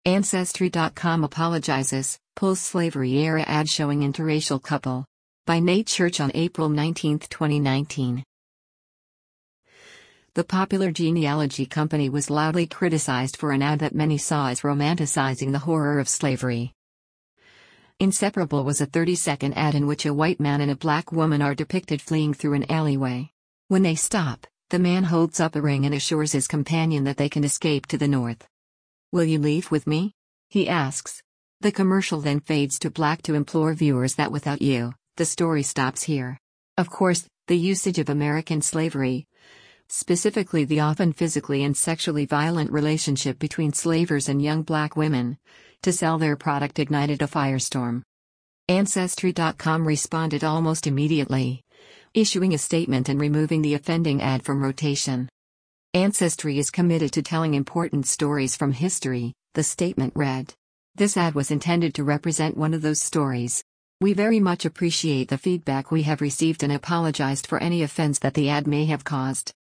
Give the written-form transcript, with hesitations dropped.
Ancestry.com apologizes, pulls slavery-era ad showing interracial couple. By Nate Church on April 19, 2019. The popular genealogy company was loudly criticized for an ad that many saw as romanticizing the horror of slavery. Inseparable was a 30-second ad in which a white man and a black woman are depicted fleeing through an alleyway. When they stop, the man holds up a ring and assures his companion that they can escape to the north. "Will you leave with me?" he asks. The commercial then fades to black to implore viewers that without you, the story stops here. Of course, the usage of American slavery, specifically the often physically and sexually violent relationship between slavers and young black women, to sell their product ignited a firestorm. Ancestry.com responded almost immediately, issuing a statement and removing the offending ad from rotation. Ancestry is committed to telling important stories from history, the statement read. This ad was intended to represent one of those stories. We very much appreciate the feedback we have received and apologized for any offense that the ad may have caused.